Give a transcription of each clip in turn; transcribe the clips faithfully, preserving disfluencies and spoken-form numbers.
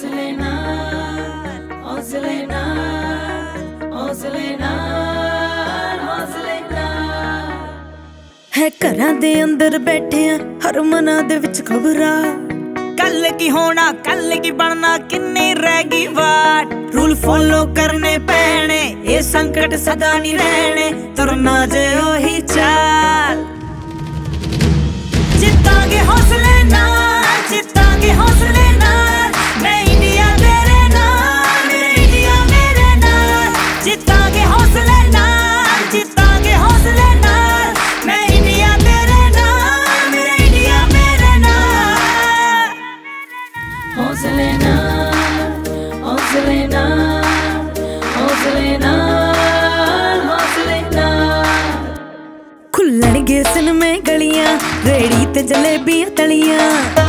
हौसले नाल हौसले नाल हौसले नाल हौसले नाल है घरां दे अंदर बैठे आ हर मना दे विच खबरां कल की होना कल की बनना किन्नी रह गई वाट रूल फॉलो करने पैने ये संकट सदा नहीं रहने तुरना जे ओही चाल जितांगे हौसले नाल जितांगे हौसले नाल मैं इंडिया तेरे नाल मेरे इंडिया मेरे नाल जितांगे हौसले नाल जितांगे हौसले नाल मैं इंडिया तेरे नाल मेरे इंडिया मेरे नाल हौसले नाल हौसले नाल हौसले नाल हौसले नाल खुलणगे सिनमे गलियां रेड़ी ते जलेबियां तलियां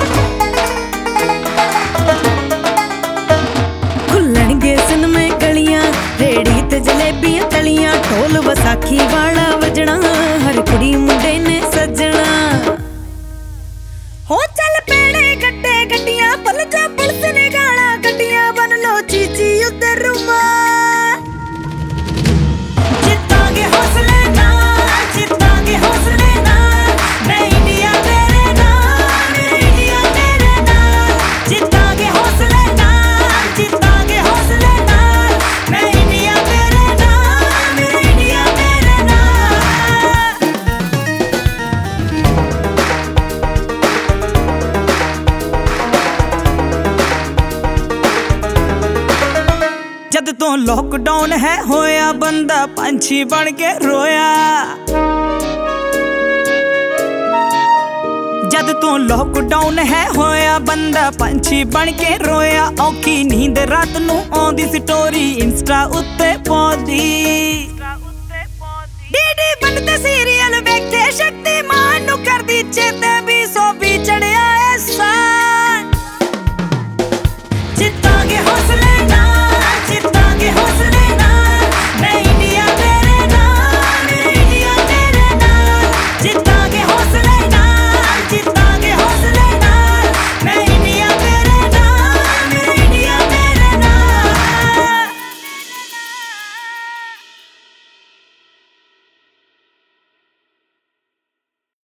खुलणगे सिनमे गलियां रेड़ी ते जलेबियां तलियां ढोल वसाखी वाला वजना हर कुड़ी मुंडे ने सजना हो चल पेड़े गड्डे गड्डियां पल जा पुलिस ने गाला गड्डियां बन लो चीची उधर रुमा जितांगे हौसले नाल जितांगे हौसले नाल मैं इंडिया तेरे नाल मेरे इंडिया मेरे नाल जितांगे हौसले नाल जितांगे हौसले नाल मैं इंडिया तेरे नाल मेरे इंडिया मेरे नाल जद तो लॉकडाउन है होया बंदा पंछी बन के रोया जद तो लॉकडाउन है होया बंदा पंछी बन के रोया औखी नींद रात नू आउंदी स्टोरी इंस्टा उत्ते पाउंदी